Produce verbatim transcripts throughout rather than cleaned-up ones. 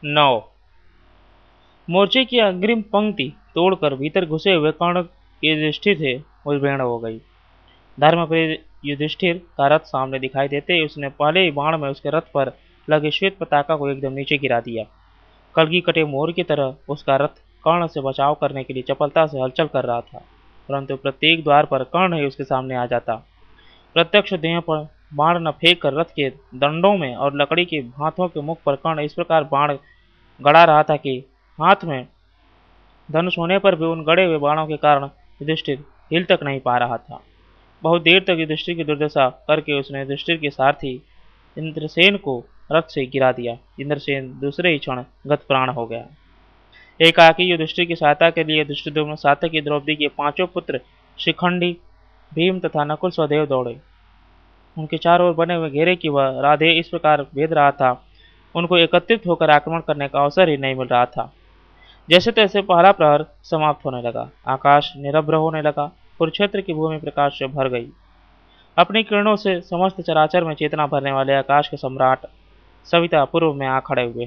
नौ। मोर्चे की अग्रिम पंक्ति तोड़कर भीतर घुसे हुए कर्ण युधिष्ठिर थे उद्भेड़ हो गई। धर्मप्रिय युधिष्ठिर का रथ सामने दिखाई देते ही उसने पहले ही बाण में उसके रथ पर लगे श्वेत पताका को एकदम नीचे गिरा दिया। कलगी कटे मोर की तरह उसका रथ कर्ण से बचाव करने के लिए चपलता से हलचल कर रहा था, परंतु प्रत्येक द्वार पर कर्ण ही उसके सामने आ जाता। प्रत्यक्ष देह पर बाण न फेंक कर रथ के दंडों में और लकड़ी के हाथों के मुख पर कर्ण इस प्रकार बाण गड़ा रहा था कि हाथ में धनुष होने पर भी उन गड़े हुए बाणों के कारण युधिष्ठिर हिल तक नहीं पा रहा था। बहुत देर तक युधिष्ठिर की दुर्दशा करके उसने युधिष्ठिर के सारथी इंद्रसेन को रथ से गिरा दिया। इंद्रसेन दूसरे ही क्षण गत प्राण हो गया। एकाकी युधिष्ठिर की सहायता के लिए धृष्टद्युम्न, सात्यकी, द्रौपदी के पांचों पुत्र शिखंडी, भीम तथा नकुल स्वदेव दौड़े। उनके चारों ओर बने हुए घेरे की वह राधे इस प्रकार भेद रहा था, उनको एकत्रित होकर आक्रमण करने का अवसर ही नहीं मिल रहा था। जैसे तैसे पहला प्रहर समाप्त होने लगा, आकाश निरभ्र होने लगा, कुरुक्षेत्र की भूमि प्रकाश से भर गई। अपनी किरणों से समस्त चराचर में चेतना भरने वाले आकाश के सम्राट सविता पूर्व में आ खड़े हुए।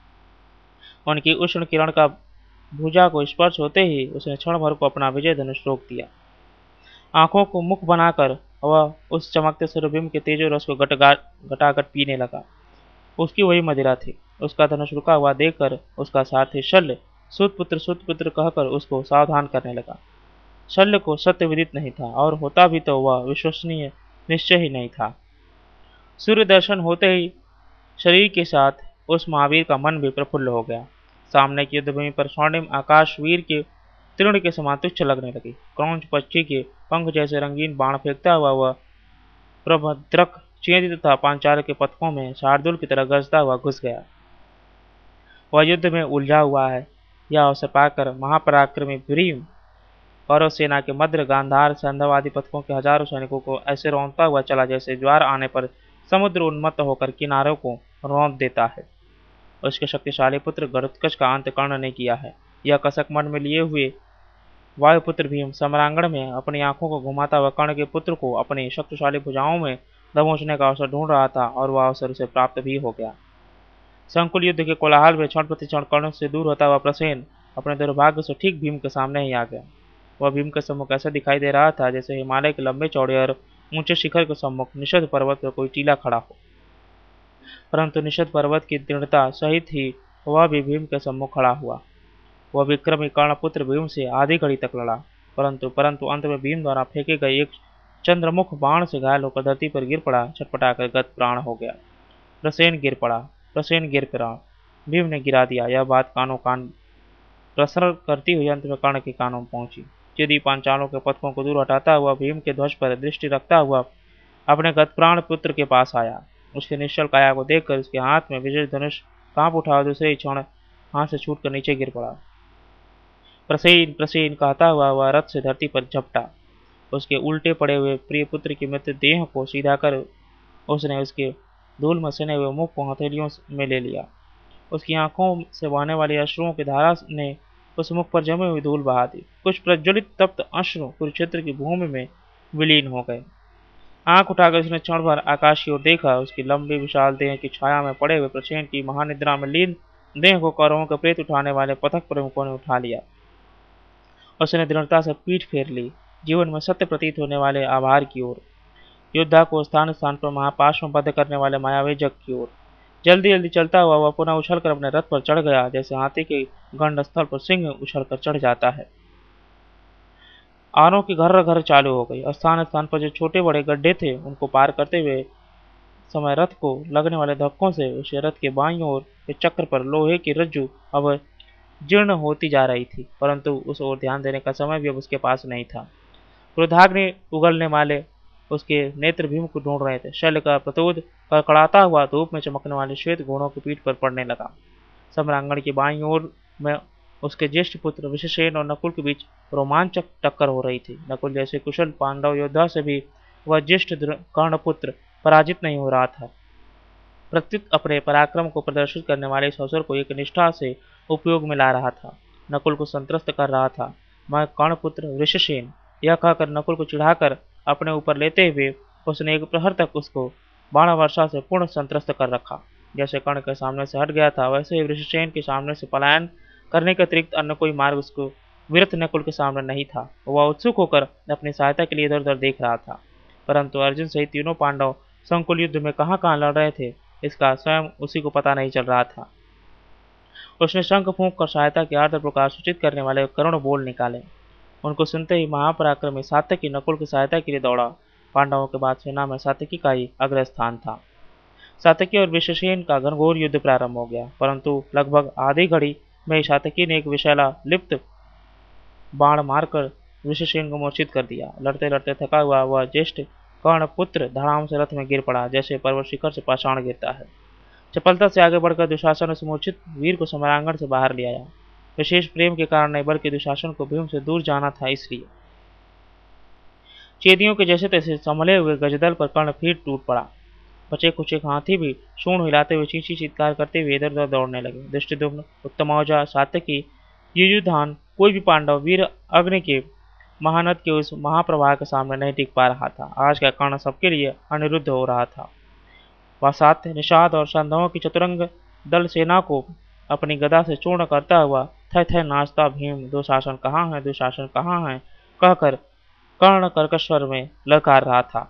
उनकी उष्ण किरण का भुजा को स्पर्श होते ही उसने क्षण भर को अपना विजय धनुष रोक दिया। आंखों को मुख बनाकर वह उस चमकते सूर्यबिंब के तेजो रस को गटागट पीने लगा। उसकी वही मदिरा थी। उसका धनुष रुका हुआ देखकर उसका सारथी शल्य सुतपुत्र सुतपुत्र कहकर उसको सावधान करने लगा। शल्य को सत्य विदित नहीं था, और होता भी तो वह विश्वसनीय निश्चय ही नहीं था। सूर्य दर्शन होते ही शरीर के साथ उस महावीर का मन भी प्रफुल्ल हो गया। सामने की युद्धभूमि पर स्वर्णिम आकाश वीर के तृण के समान तुच्छ लगने लगी। क्रौंच पक्षी के पंख जैसे रंगीन बाण फेंकता हुआ वह प्रभद्रक, चेदी तथा पांचाल के पथकों में शार्दुल की तरह गरजता हुआ घुस गया। वह युद्ध में उलझा हुआ है, यह अवसर पाकर महापराक्रमी भीम कौरव सेना के मध्य गांधार संधवादि पथकों के हजारों सैनिकों को ऐसे रौंदता हुआ चला जैसे ज्वार आने पर समुद्र उन्मत्त होकर किनारों को रौंद देता है। उसके शक्तिशाली पुत्र घटोत्कच का अंत कर्ण ने किया है। यह कसक मन में लिए हुए वायुपुत्र भीम सम्रांगण में अपनी आंखों को घुमाता हुआ कर्ण के पुत्र को अपनी शक्तिशाली भुजाओं में दबोचने का अवसर ढूंढ रहा था, और वह अवसर उसे प्राप्त भी हो गया। संकुल युद्ध के कोलाहल में क्षण प्रतिक्षण कर्ण से दूर होता हुआ प्रसेन अपने दुर्भाग्य से ठीक भीम के सामने ही आ गया। वह भीम के सम्मुख ऐसा दिखाई दे रहा था जैसे हिमालय के लंबे चौड़े और ऊंचे शिखर के सम्मुख निषद पर्वत पर कोई टीला खड़ा हो। परंतु निषद पर्वत की दृढ़ता सहित ही वह भी भीम के सम्मुख खड़ा हुआ। वह विक्रमी कर्णपुत्र भीम से आधी घड़ी तक लड़ा, परंतु परंतु अंत में भीम द्वारा फेंके गए एक चंद्रमुख बाण से घायल होकर धरती पर गिर पड़ा, छटपटाकर गत प्राण हो गया। प्रसेन गिर पड़ा, प्रसेन गिर पड़ा, भीम ने गिरा दिया। यह बात कानों कान प्रसरण करती हुई अंत में कर्ण के कानों में पहुंची। यदि पांचालों के पथकों को दूर हटाता हुआ भीम के ध्वज पर दृष्टि रखता हुआ अपने गतप्राण पुत्र के पास आया। उसके निश्चल काया को देखकर उसके हाथ में विजय धनुष कांप उठा और दूसरे ही क्षण हाथ से छूटकर नीचे गिर पड़ा। प्रसेन प्रसेन कहता हुआ वह रथ से धरती पर झपटा। उसके उल्टे पड़े हुए प्रिय पुत्र की मृत देह को सीधा कर उसने उसके धूल मसने हुए मुख को हथेलियों में ले लिया। उसकी आंखों से बहने वाली अश्रुओं की धारा ने उस मुख पर जमी हुई धूल बहा दी। कुछ प्रज्वलित तप्त अश्रु कुरुक्षेत्र की भूमि में विलीन हो गए। आंख उठाकर उसने क्षण भर आकाश की ओर देखा। उसकी लंबी विशाल देह की छाया में पड़े हुए प्रसेन की महानिद्रा में लीन देह को कौरवों के प्रेत उठाने वाले पथक प्रमुखों ने उठा लिया। उसने दृढ़ता से पीठ फेर ली, जीवन में सत्य प्रतीत होने वाले आभार की ओर, योद्धा को स्थान स्थान पर महापाश में बद्ध करने वाले मायावी जग की ओर। जल्दी जल्दी चलता हुआ वह पुनः उछलकर अपने रथ पर चढ़ गया, जैसे हाथी के गंड स्थल पर सिंह उछलकर चढ़ जाता है। आरों की घर घर चालू हो गई। स्थान स्थान पर जो छोटे बड़े गड्ढे थे उनको पार करते हुए समय रथ को लगने वाले धक्कों से उसे रथ के बाईं ओर के चक्र पर लोहे की रज्जू अब जीर्ण होती जा रही थी, परंतु उस ओर ध्यान देने का समय भी अब उसके पास नहीं था। क्रोधाग्नि उगलने वाले उसके नेत्र भीम को ढूंढ रहे थे। शल्य का प्रतोद कड़कड़ाता हुआ धूप में चमकने वाले श्वेत घोड़ों की पीठ पर पड़ने लगा। सम्रांगण की बाईं ओर में उसके ज्येष्ठ पुत्र विशेषण और नकुल के बीच रोमांचक टक्कर हो रही थी। नकुल जैसे कुशल पांडव योद्धा से भी वह ज्येष्ठ कर्णपुत्र पराजित नहीं हो रहा था। प्रत्युत अपने पराक्रम को प्रदर्शित करने वाले इस अवसर को एक निष्ठा से उपयोग में ला रहा था, नकुल को संत्रस्त कर रहा था। मैं कर्णपुत्र वृषसेन, यह कहकर नकुल को चिढ़ाकर अपने ऊपर लेते हुए उसने एक प्रहर तक उसको बाण वर्षा से पूर्ण संत्रस्त कर रखा। जैसे कर्ण के सामने से हट गया था, वैसे ही वृषसेन के सामने से पलायन करने के अतिरिक्त अन्य कोई मार्ग उसको वीरथ नकुल के सामने नहीं था। वह उत्सुक होकर अपनी सहायता के लिए इधर उधर देख रहा था, परंतु अर्जुन सहित तीनों पांडव संकुल युद्ध में कहां कहां लड़ रहे थे, इसका स्वयं उसी को पता नहीं चल रहा था। उसने शंख फूंक कर सहायता के आर्द्र प्रकार सूचित करने वाले करुण बोल निकाले। उनको सुनते ही महापराक्रमी सात्यकी नकुल की सहायता के लिए दौड़ा। पांडवों के बाद सेना में सात्यकी का ही अग्र स्थान था। सात्यकी और वृषसेन का घनघोर युद्ध प्रारंभ हो गया, परंतु लगभग आधी घड़ी में सात्यकी ने एक विषैला लिप्त बाण मारकर वृषसेन को मूर्छित कर दिया। लड़ते लड़ते थका हुआ वह ज्येष्ठ कर्ण पुत्र धड़ाम से रथ में गिर पड़ा, जैसे पर्वत शिखर से पाषाण गिरता है। चपलता से आगे बढ़कर दुशासन उस मूर्छित वीर को समरांगण से बाहर ले आया। विशेष प्रेम के कारण नहीं, बल्कि दुशासन को भीम से दूर जाना था, इसलिए। चेदियों के जैसे तैसे संभले हुए गजदल पर कर्ण फिर टूट पड़ा। बचे कुछ एक हाथी भी सूंड हिलाते हुए चींची चित्कार करते हुए इधर उधर दौड़ने लगे। दृष्टिदुम्न, उत्तमौजा, सात्यकी, युयुधान, कोई भी पांडव वीर अग्नि के महानद के उस महाप्रवाह के सामने नहीं टिक पा रहा था। आज का कर्ण सबके लिए अनिरुद्ध हो रहा था। वह सात्य, निषाद और संधवों की चतुरंग दल सेना को अपनी गदा से चूर्ण करता हुआ थे थे नाचता भीम दुशासन कहाँ है, दुशासन कहाँ है कहकर कर्ण कर्कश स्वर में ललकार रहा था।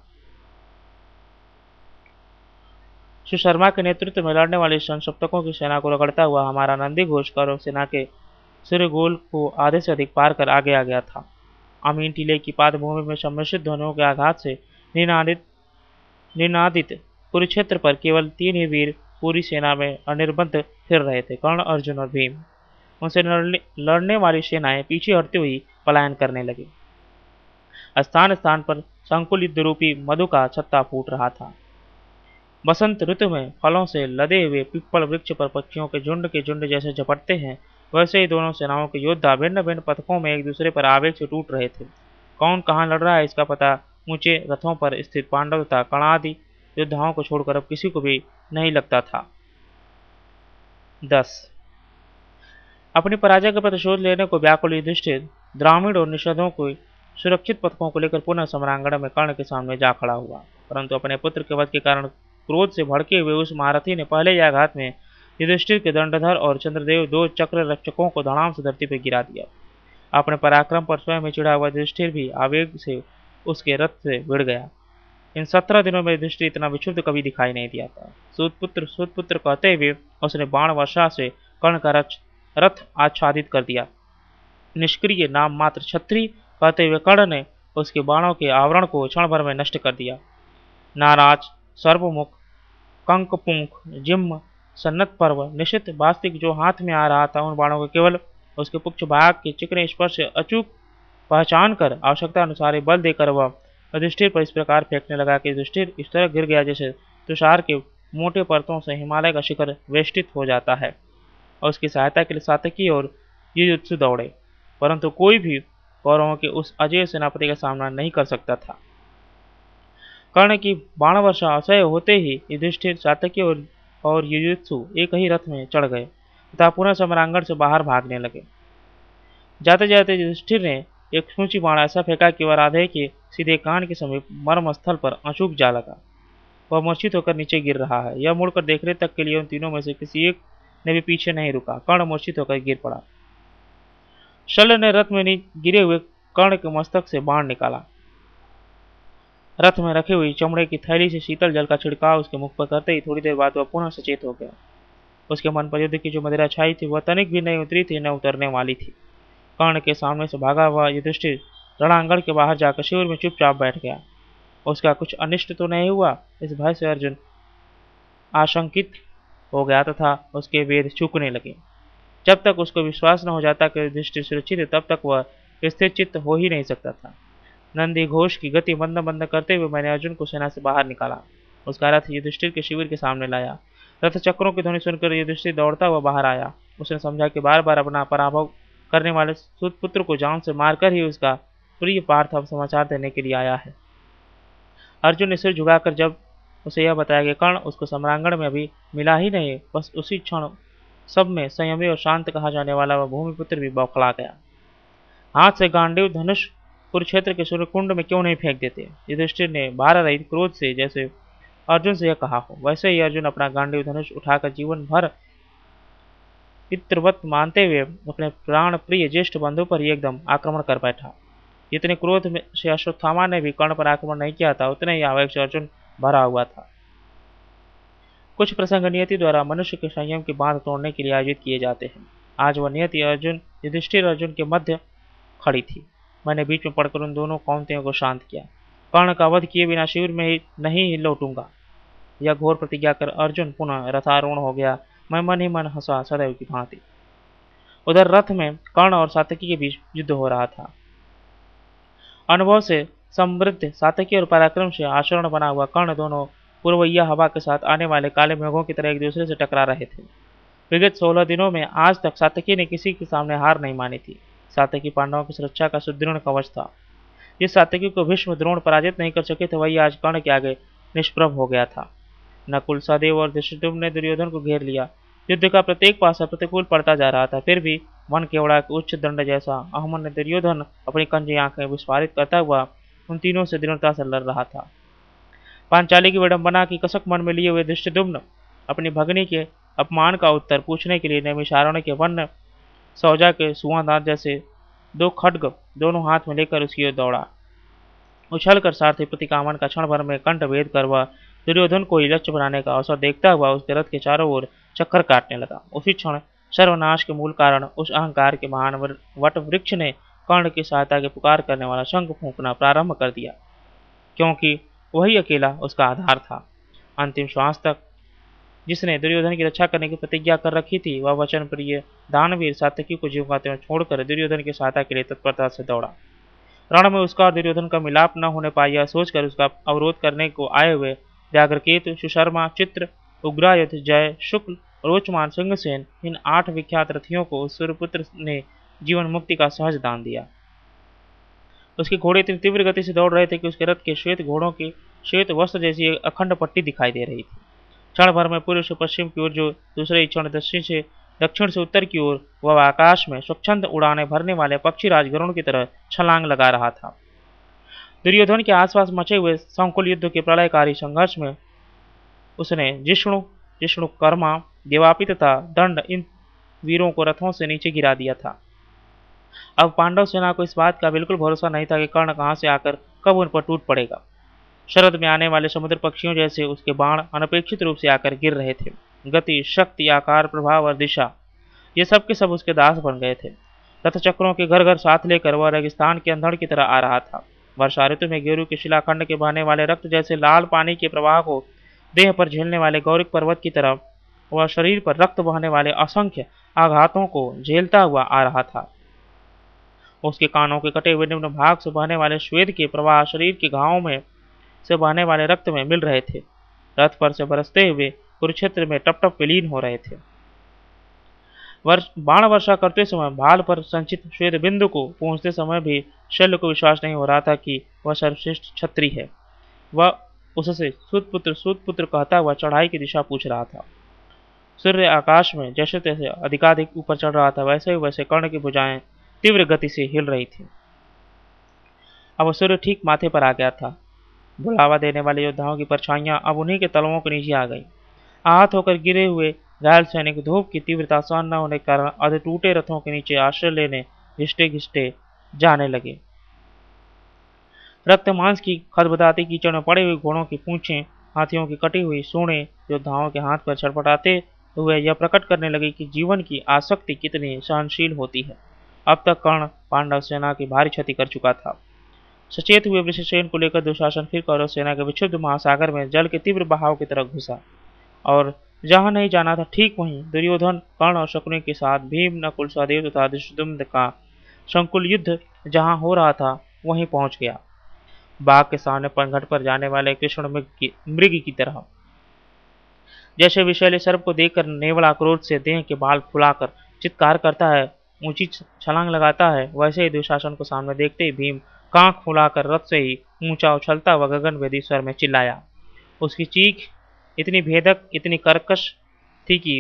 सुशर्मा के नेतृत्व में लड़ने वाली संसप्तकों की सेना को रगड़ता हुआ हमारा नंदी घोष कौरव सेना के सूर्यगोल को आधे से अधिक पार कर आगे आ गया था। अमीन टीले की पादभूमि में सम्मिश्रित ध्वनियों के आघात से निनादित निनादित कुरुक्षेत्र पर केवल तीन ही वीर पूरी सेना में अनिर्बंध फिर रहे थे, कर्ण, अर्जुन और भीम। उनसे लड़ने वाली सेनाएं पीछे हटती हुई पलायन करने लगी। स्थान स्थान पर संकुल युद्ध रूपी मधु का छत्ता फूट रहा था। बसंत ऋतु में फलों से लदे हुए पिप्पल वृक्ष पर पक्षियों के झुंड के झुंड जैसे झपटते हैं, वैसे ही दोनों सेनाओं के योद्धा भिन्न भिन्न पथकों में एक दूसरे पर आवेग से टूट रहे थे। कौन कहाँ लड़ रहा है इसका पता ऊंचे रथों पर स्थित पांडव तथा कर्णादि योद्धाओं को छोड़कर अब किसी को भी नहीं लगता था। दस अपनी पराजय का प्रतिशोध लेने को व्याकुल युधिष्ठिर द्रामीण और निषदों को सुरक्षित पथकों को लेकर पुनः सम्रांगण में कर्ण के सामने जा खड़ा हुआ, परंतु अपने पुत्र के वध के कारण क्रोध से भड़के हुए उस महारथी ने पहले ही आघात में युधिष्ठिर के दंडधर और चंद्रदेव दो चक्र रक्षकों को धड़ाम से धरती पर गिरा दिया। अपने पराक्रम पर स्वयं चिढ़ा हुआ युधिष्ठिर भी आवेग से उसके रथ से भिड़ गया। इन सत्रह दिनों में युधिष्ठिर इतना विक्षुब्ध कभी दिखाई नहीं दिया था। सूतपुत्र सूतपुत्र कहते हुए उसने बाण वर्षा से कर्ण का रथ आच्छादित कर दिया। निष्क्रिय नाम मात्र छत्री कहते हुए कर्ण ने उसके बाणों के आवरण को क्षण भर में नष्ट कर दिया। नाराज, सर्वमुख, कंकपुंख, जिम्म, सन्नत पर्व, निशित, वास्तिक जो हाथ में आ रहा था, उन बाणों को केवल उसके पुच्छ भाग के चिकने स्पर्श से अचूक पहचान कर आवश्यकता अनुसार बल देकर वह युधिष्ठिर पर इस प्रकार फेंकने लगा कि युधिष्ठिर इस तरह गिर गया जैसे तुषार के मोटे परतों से हिमालय का शिखर वेष्टित हो जाता है। और उसकी सहायता के लिए सात्यकी और युयुत्सु दौड़े, परंतु कोई भी कौरवों के उस अजय सेनापति का सामना नहीं कर सकता था। कर्ण की बाण वर्षा असह्य होते ही युधिष्ठिर, सात्यकी और और युयुत्सु एक ही रथ में चढ़ गए तथा पुनः सम्रांगण से बाहर भागने लगे। जाते जाते युधिष्ठिर ने एक सूची बाण ऐसा फेंका कि वह राधे के सीधे कान के समीप मर्म स्थल पर अचूक जा लगा। वह मूर्छित होकर नीचे गिर रहा है। यह मुड़कर देखने तक के लिए उन तीनों में से किसी एक ने भी पीछे नहीं रुका। कर्ण मूर्छित होकर गिर पड़ा। शल्य ने रथ में गिरे हुए कर्ण के मस्तक से बाण निकाला। रथ में रखी हुई चमड़े की थैली से शीतल जल का छिड़काव उसके मुख पर करते ही थोड़ी देर बाद वह पुनः सचेत हो गया। उसके मन पर युद्ध की जो मदिरा छाई थी वह तनिक भी नहीं उतरी थी, न उतरने वाली थी। कर्ण के सामने से भागा हुआ युधिष्ठिर रणांगण के बाहर जाकर शिविर में चुपचाप बैठ गया। उसका कुछ अनिष्ट तो नहीं हुआ, इस भय से अर्जुन आशंकित हो गया तथा उसके वेद चूकने लगे। जब तक उसको विश्वास न हो जाता कि युधिष्ठिर सुरक्षित है, तब तक वह स्थिर चित्त हो ही नहीं सकता था। नंदी घोष की गति मंद मंद करते हुए मैंने अर्जुन को सेना से बाहर निकाला। उसका रथ युधिष्ठिर के शिविर के सामने लाया। रथ चक्रों की ध्वनि सुनकर युधिष्ठिर दौड़ता हुआ बाहर आया। उसने समझा कि बार बार अपना पराभव करने वाले सूतपुत्र को जान से मारकर ही उसका प्रिय पार्थ अब समाचार देने के लिए आया है। अर्जुन ने सिर झुकाकर जब उसे यह बताया कि कर्ण उसको सम्रांगण में अभी मिला ही नहीं, बस उसी क्षण सब में संयमी और शांत कहा जाने वाला वह भूमिपुत्र भी बौखला गया। हाथ से गांडीव धनुष कुरुक्षेत्र के सूर्यकुंड में क्यों नहीं फेंक देते? युधिष्ठिर ने भार रहित क्रोध से जैसे अर्जुन से यह कहा हो। वैसे ही अर्जुन अपना गांडीव धनुष उठाकर जीवन भर पितृवत मानते हुए अपने प्राण प्रिय ज्येष्ठ बंधु पर ही एकदम आक्रमण कर बैठा। जितने क्रोध में से अश्वत्थामा ने भी कर्ण पर आक्रमण नहीं किया था, उतने ही आवेग से अर्जुन भरा हुआ था। कुछ प्रसंग नियति द्वारा मनुष्य के संयम की बांध तोड़ने के लिए आयोजित किए जाते हैं। आज वह नियति अर्जुन युधिष्ठिर अर्जुन के मध्य खड़ी थी। मैंने बीच में पड़कर उन दोनों कौंतेयों को शांत किया। कर्ण का वध किए बिना शिविर में ही नहीं ही लौटूंगा, यह घोर प्रतिज्ञा कर अर्जुन पुनः रथारूढ़ हो गया। मैं मन ही मन हंसा सदैव की भांति। उधर रथ में कर्ण और सात्यकी के बीच युद्ध हो रहा था। अनुभव से समृद्ध सात्यकी और पराक्रम से आचरण बना हुआ कर्ण दोनों पूर्वैया हवा के साथ आने वाले काले मेघों की तरह एक दूसरे से टकरा रहे थे। विगत सोलह दिनों में आज तक सात्यकी ने किसी के सामने हार नहीं मानी थी। सात्यकी पांडवों की सुरक्षा का सुदृढ़ कवच था। जिस सात्यकी को भीष्म द्रोण पराजित नहीं कर सके थे, वही आज कर्ण के आगे निष्प्रभ हो गया था। नकुल, सहदेव और धृष्टद्युम्न ने दुर्योधन को घेर लिया। युद्ध का प्रत्येक पासा प्रतिकूल पड़ता जा रहा था, फिर भी मन केवड़ा के उच्च दंड जैसा अहमन्य दुर्योधन अपनी कंजी आंखें विस्फारित करता हुआ उन तीनों से दृढ़ता से लड़ रहा था। पांचाली की विडंबना की कसक मन में लिए हुए धृष्टद्युम्न अपनी भगनी के अपमान का उत्तर पूछने के लिए नैमिषारण्य के वन्य सौजा के सुआ दांत जैसे दो खड्ग दोनों हाथ में लेकर उसकी ओर दौड़ा। उछलकर सारथी प्रतिकामन का क्षण भर में कंठ भेद कर वह दुर्योधन को ही लक्ष्य बनाने का अवसर देखता हुआ उसके रथ के चारों ओर चक्कर काटने लगा। उसी क्षण सर्वनाश के मूल कारण उस अहंकार के महान वट वृक्ष ने कर्ण की सहायता के पुकार करने वाला शंख फूंकना प्रारंभ कर दिया, क्योंकि वही अकेला उसका आधार था। अंतिम श्वास तक जिसने दुर्योधन की रक्षा करने की प्रतिज्ञा कर रखी थी, वह वचन प्रिय दानवीर सात्यकी को जीवकाते हुए छोड़कर दुर्योधन की सहायता के लिए तत्परता से दौड़ा। रण में उसका और दुर्योधन का मिलाप न होने पाया, यह सोचकर उसका अवरोध करने को आए हुए व्याघ्रकेतु, सुशर्मा, चित्र, उग्रायुध, जय, शुक्ल, रोचमान, सिंहसेन इन आठ विख्यात रथियों को सूर्यपुत्र ने जीवन मुक्ति का सहज दान दिया। उसके घोड़े इतनी तीव्र गति से दौड़ रहे थे कि उसके रथ के श्वेत घोड़ों की श्वेत वस्त्र जैसी एक अखंड पट्टी दिखाई दे रही थी। क्षण भर में पूर्व से पश्चिम की ओर, जो दूसरे क्षण दक्षिण से दक्षिण से उत्तर की ओर, वह आकाश में स्वच्छंद उड़ाने भरने वाले पक्षी राजगरुण की तरह छलांग लगा रहा था। दुर्योधन के आसपास मचे हुए संकुल युद्ध के प्रलयकारी संघर्ष में उसने जिष्णु, जिष्णु कर्मा, देवापि तथा दंड इन वीरों को रथों से नीचे गिरा दिया था। अब पांडव सेना को इस बात का बिल्कुल भरोसा नहीं था कि कर्ण कहां से आकर कब उन पर टूट पड़ेगा। शरद में आने वाले समुद्र पक्षियों जैसे उसके बाण अनपेक्षित रूप से आकर गिर रहे थे। गति, शक्ति, आकार, प्रभाव और दिशा, ये सब के सब उसके दास बन गए थे। रथ चक्रों के घर घर साथ लेकर वह रेगिस्तान के अंधड़ की तरह आ रहा था। वर्षा ऋतु में गेरू के शिलाखंड के बहने वाले रक्त जैसे लाल पानी के प्रवाह को देह पर झेलने वाले गौरिक पर्वत की तरह वह शरीर पर रक्त बहने वाले असंख्य आघातों को झेलता हुआ आ रहा था। उसके कानों के कटे हुए निम्न भाग से बहने वाले श्वेत के प्रवाह शरीर के घावों में से बहने वाले रक्त में मिल रहे थे। रथ पर से बरसते हुए कुरुक्षेत्र में टप टप विलीन हो रहे थे। वर्ष बाण वर्षा करते समय भाल पर संचित श्वेत बिंदु को पहुंचते समय भी शल्य को विश्वास नहीं हो रहा था कि वह सर्वश्रेष्ठ क्षत्रिय है। वह उससे सूतपुत्र सूतपुत्र कहता हुआ चढ़ाई की दिशा पूछ रहा था। सूर्य आकाश में जैसे तैसे अधिकाधिक ऊपर चढ़ रहा था, वैसे ही वैसे कर्ण की भुजाएं तीव्र गति से हिल रही थी। अब सूर्य ठीक माथे पर आ गया था। बुलावा देने वाले योद्धाओं की परछाइयां अब उन्हीं के तलवों के नीचे आ गई। आहत होकर गिरे हुए घायल सैनिक धूप की तीव्रता सहन न होने के कारण आधे टूटे रथों के नीचे आश्रय लेने घिसटे घिसटे जाने लगे। रक्त मांस की खदबदाती कीचड़ में पड़े हुए घोड़ों की पूंछें, हाथियों की कटी हुई सूढ़ें योद्धाओं के हाथ पर छटपटाते हुए यह प्रकट करने लगी कि जीवन की आसक्ति कितनी सहनशील होती है। अब तक कर्ण पांडव सेना की भारी क्षति कर चुका था। सचेत हुए वृषसेन को लेकर दुशासन फिर कौरव सेना के विक्षुब्ध महासागर में जल के तीव्र बहाव की तरह घुसा, और जहां नहीं जाना था ठीक वहीं दुर्योधन, कर्ण और शकुनि के साथ भीम, नकुल, सहदेव तथा धृष्टद्युम्न का संकुल युद्ध जहां हो रहा था वहीं पहुंच गया। बाघ के सामने पनघट पर जाने वाले कृष्ण मृग की, मृग की तरह जैसे विषैले सर्प को देखकर नेवला क्रोध से देह के बाल फुलाकर चित्कार करता है, ऊंची छलांग लगाता है, वैसे ही दुशासन को सामने देखते ही भीम कांख फुलाकर रथ से ही ऊंचा उछलता हुआ गगन भेदी स्वर में चिल्लाया। उसकी चीख इतनी भेदक, इतनी कर्कश थी कि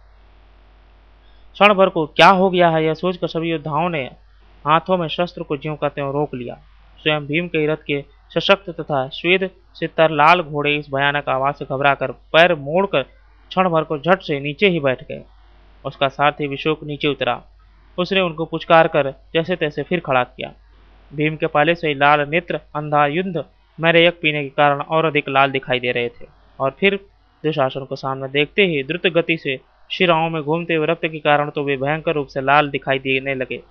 क्षण भर को क्या हो गया है यह सोचकर सभी योद्धाओं ने हाथों में शस्त्र को ज्यों करते हुए रोक लिया। स्वयं भीम के रथ के सशक्त तथा श्वेत सितर लाल घोड़े इस भयानक आवाज से घबराकर पैर मोड़कर क्षण भर को झट से नीचे ही बैठ गए। उसका सारथी विशोक नीचे उतरा। उसने उनको पुचकार कर जैसे तैसे फिर खड़ा किया। भीम के पहले से ही लाल नेत्र अंधा युद्ध मेरे यक पीने के कारण और अधिक लाल दिखाई दे रहे थे, और फिर दुशासन को सामने देखते ही द्रुत गति से शिराओं में घूमते हुए रक्त के कारण तो वे भयंकर रूप से लाल दिखाई देने लगे।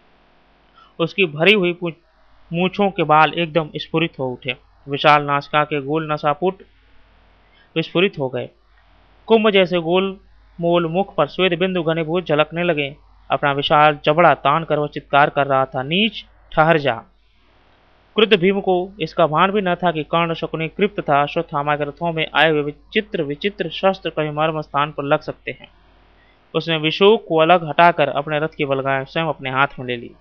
उसकी भरी हुई मूछों के बाल एकदम स्फुरित हो उठे। विशाल नासिका के गोल नसापुट विस्फुरित हो गए। कुंभ जैसे गोल मोल मुख पर श्वेत बिंदु घनीभूत झलकने लगे। अपना विशाल जबड़ा तान कर वह चित्कार कर रहा था, नीच ठहर जा। क्रुद्ध भीम को इसका भान भी न था कि कर्ण, शकुनी, कृप तथा अश्वत्थामा के रथों में आए हुए विचित्र विचित्र शस्त्र कहीं मर्म स्थान पर लग सकते हैं। उसने विशोक को अलग हटाकर अपने रथ की बलगाएं स्वयं अपने हाथ में ले ली।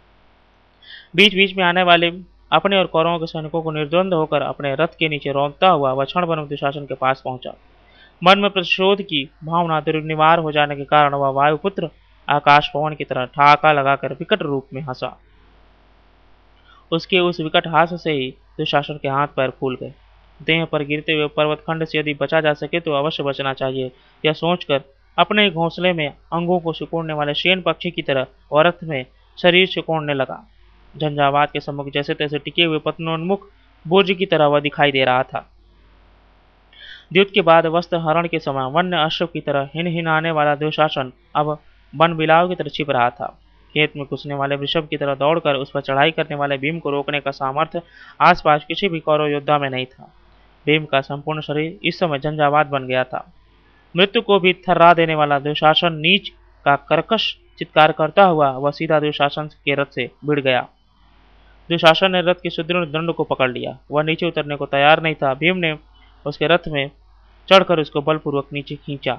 बीच बीच में आने वाले अपने और कौरवों के सैनिकों को निर्द्वंद होकर अपने रथ के नीचे रौंदता हुआ वह क्षण भर में दुशासन के पास पहुंचा। मन में प्रतिशोध की भावना दुर्निवार हो जाने के कारण वह वायुपुत्र आकाश पवन की तरह ठाका लगाकर विकट रूप में हंसा। उसके उस विकट हास्य से ही दुशासन के हाथ पैर फूल गए। देह पर गिरते हुए पर्वत खंड से यदि बचा जा सके तो अवश्य बचना चाहिए, यह सोचकर अपने घोंसले में अंगों को सिकोड़ने वाले शेन पक्षी की तरह वह रथ में शरीर सिकोड़ने लगा। झंझावात के सम्मुख जैसे तैसे टिके हुए पत्नोन्मुख बोझ की तरह वह दिखाई दे रहा था। द्युत के बाद वस्त्र हरण के समय वन्य अश्व की तरह हिन हिनाने वाला दुशासन अब वन बिलाव की तरह छिप रहा था। खेत में घुसने वाले वृषभ की तरह दौड़कर उस पर चढ़ाई करने वाले भीम को रोकने का सामर्थ्य आसपास किसी भी कौरव योद्धा में नहीं था। भीम का संपूर्ण शरीर इस समय झंझावात बन गया था। मृत्यु को भी थर्रा देने वाला दुशासन नीच का कर्कश चित्कार करता हुआ वह सीधा दुशासन के रथ से भिड़ गया। दुशासन ने रथ के सुदृढ़ दंड को पकड़ लिया। वह नीचे उतरने को तैयार नहीं था। भीम ने उसके रथ में चढ़कर उसको बलपूर्वक नीचे खींचा।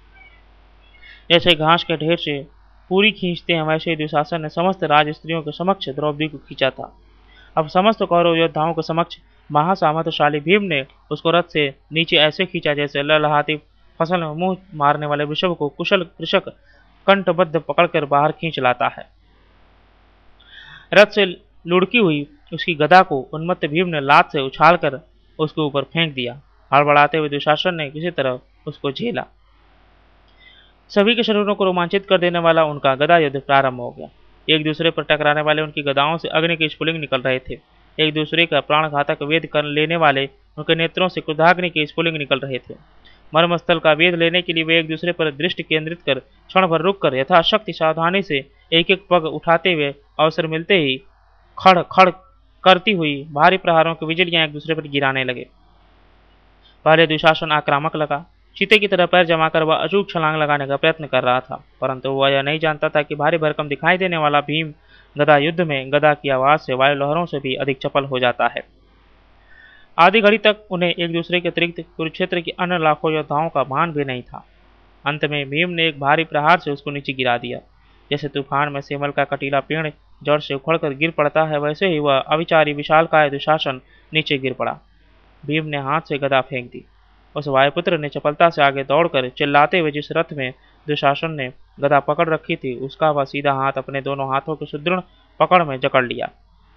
जैसे घास के ढेर से पूरी खींचते हैं वैसे ही दुशासन ने समस्त राज स्त्रियों के समक्ष द्रौपदी को खींचा था। अब समस्त कौरव योद्धाओं के समक्ष महासामर्थशाली भीम ने उसको रथ से नीचे ऐसे खींचा जैसे ललहाती फसल में मुंह मारने वाले वृषभ को कुशल कृषक कंठबद्ध पकड़कर बाहर खींच लाता है। रथ से लुढ़की हुई उसकी गदा को उन्मत्त भीम ने लात से उछालकर उसके ऊपर फेंक दिया। हड़बड़ाते हुए दुशासन ने किसी तरह उसको झेला। सभी के शरीरों को रोमांचित कर देने वाला उनका गदा युद्ध प्रारंभ हो गया। एक दूसरे पर टकराने वाले उनकी गदाओं से अग्नि के स्फुलिंग निकल रहे थे। एक दूसरे का प्राण घातक वेद कर लेने वाले उनके नेत्रों से क्रोधाग्नि के स्फुलिंग निकल रहे थे। मर्मस्थल का वेद लेने के लिए वे एक दूसरे पर दृष्टि केंद्रित कर क्षण भर रुक कर यथाशक्ति सावधानी से एक एक पग उठाते हुए अवसर मिलते ही खड़ खड़ करती हुई भारी प्रहारों की बिजलियां एक दूसरे पर गिराने लगे। पहले दुशासन आक्रामक लगा। चीते की तरह पैर जमाकर वह अचूक छलांग लगाने का प्रयत्न कर रहा था, परंतु वह यह नहीं जानता था कि भारी भरकम दिखाई देने वाला भीम गदा युद्ध में गदा की आवाज से वायु लहरों से भी अधिक चपल हो जाता है। आधी घड़ी तक उन्हें एक दूसरे के अतिरिक्त कुरुक्षेत्र के अन्य लाखों योद्धाओं का भान भी नहीं था। अंत में भीम ने एक भारी प्रहार से उसको नीचे गिरा दिया। जैसे तूफान में सेमल का कटीला पेड़ जड़ से उखड़कर गिर पड़ता है, वैसे ही वह अविचारी विशालकाय दुशासन नीचे गिर पड़ा। भीम ने हाथ से गदा फेंक दी। उस वायुपुत्र ने चपलता से आगे दौड़कर चिल्लाते हुए जिस रथ में दुशासन ने गदा पकड़ रखी थी उसका वह सीधा हाथ अपने दोनों हाथों की सुदृढ़ पकड़ में जकड़ लिया।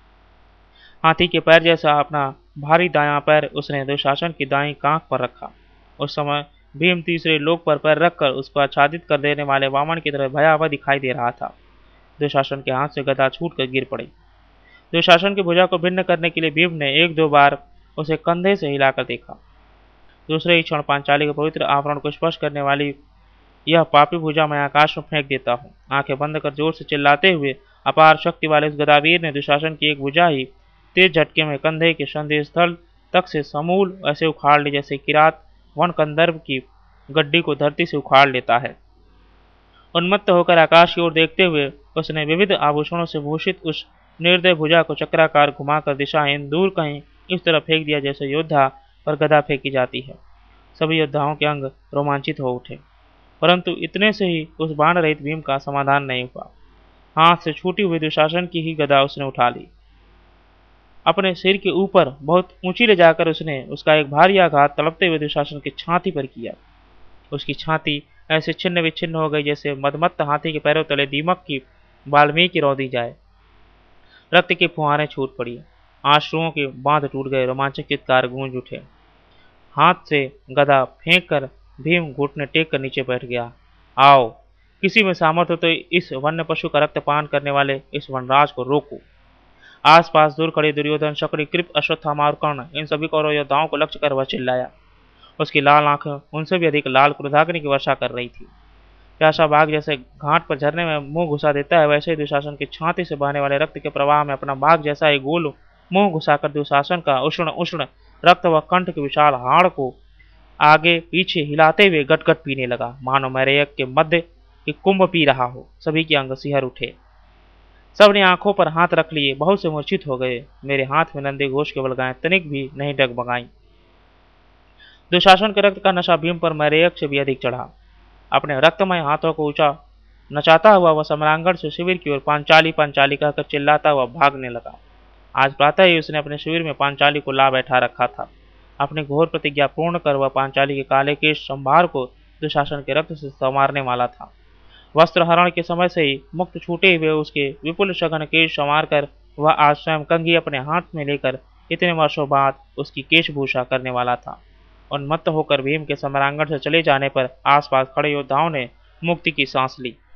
हाथी के पैर जैसा अपना भारी दायां पैर उसने दुशासन की दाईं कांख पर रखा। उस समय भीम तीसरे लोक पर पैर रखकर उसको आच्छादित कर देने वाले वामन की तरह भयावह दिखाई दे रहा था। दुशासन के हाथ से गदा छूट कर गिर पड़ी। दुशासन की भुजा को भिन्न करने के लिए भीम ने एक दो बार उसे कंधे से हिलाकर देखा। दूसरे ही क्षण पांचाली के पवित्र आवरण को स्पर्श करने वाली यह पापी भुजा मैं आकाश में फेंक देता हूँ। आंखें बंद कर जोर से चिल्लाते हुए अपार शक्ति वाले उस गदावीर ने दुशासन की एक भुजा ही तेज झटके में कंधे के संधि स्थल तक से समूल ऐसे उखाड़ ली जैसे किरात वन कंदर्भ की गड्डी को धरती से उखाड़ लेता है। उन्मत्त होकर आकाश की ओर देखते हुए उसने विविध आभूषणों से भूषित उस निर्दय भुजा को चक्राकार घुमाकर दिशाहीन दूर कहीं इस तरह फेंक दिया जैसे योद्धा पर गदा फेंकी जाती है। सभी योद्धाओं के अंग रोमांचित हो उठे, परंतु इतने से ही उस बाण रहित भीम का समाधान नहीं हुआ। हाथ से छूटी हुई दुशासन की ही गदा उसने उठा ली। अपने सिर के ऊपर बहुत ऊंची ले जाकर उसने उसका एक भारी आघात तड़पते हुए दुशासन की छाती पर किया। उसकी छाती ऐसे छिन्न विच्छिन्न हो गई जैसे मदमत्त हाथी के पैरों तले दीमक की बाल्मीकि रौंदी जाए। रक्त की फुहारें छूट पड़ी। आंसुओं के बांध टूट गए, रोमांचक चित्कार गूंज उठे। हाथ से गदा फेंक कर भीम घुटने टेक कर नीचे बैठ गया। आओ, किसी में सामर्थ्य तो इस वन्य पशु का रक्तपान करने वाले इस वनराज को रोको। आसपास दूर खड़े दुर्योधन, शकरी, कृप, अश्वत्थामा और कर्ण, इन सभी कौरव योद्धाओं को लक्ष्य कर वह चिल्लाया। उसकी लाल आंखें उनसे भी अधिक लाल क्रोधाग्नि की वर्षा कर रही थी। प्यासा बाघ जैसे घाट पर झरने में मुंह घुसा देता है, वैसे ही दुशासन की छाती से बहने वाले रक्त के प्रवाह में अपना बाघ जैसा ही गोल मुंह घुसाकर दुशासन का उष्ण उष्ण रक्त व कंठ के विशाल हाड़ को आगे पीछे हिलाते हुए गटगट पीने लगा, मानो मैरेयक के मध्य के कुंभ पी रहा हो। सभी के अंग सिहर उठे। सबने आंखों पर हाथ रख लिए, बहुत से मूर्छित हो गए। मेरे हाथ में नंदे घोष के बलगाएं तनिक भी नहीं डगमगाई। दुशासन के रक्त का नशा भीम पर मैरेयक से भी अधिक चढ़ा। अपने रक्तमय हाथों को ऊंचा नचाता हुआ वह सम्रांगण से शिविर की ओर पांचाली पांचाली कहकर चिल्लाता हुआ भागने लगा। आज प्रातः ही उसने अपने शिविर में पांचाली को ला बैठा रखा था। अपनी घोर प्रतिज्ञा पूर्ण कर वह पांचाली के काले केश संभार को दुशासन के रक्त से संवारने वाला था। वस्त्र हरण के समय से ही मुक्त छूटे हुए उसके विपुल सघन केश संवार कर वह आज स्वयं कंघी अपने हाथ में लेकर इतने वर्षों बाद उसकी केशभूषा करने वाला था। उन्मत्त होकर भीम के सम्रांगण से चले जाने पर आसपास खड़े योद्धाओं ने मुक्ति की सांस ली।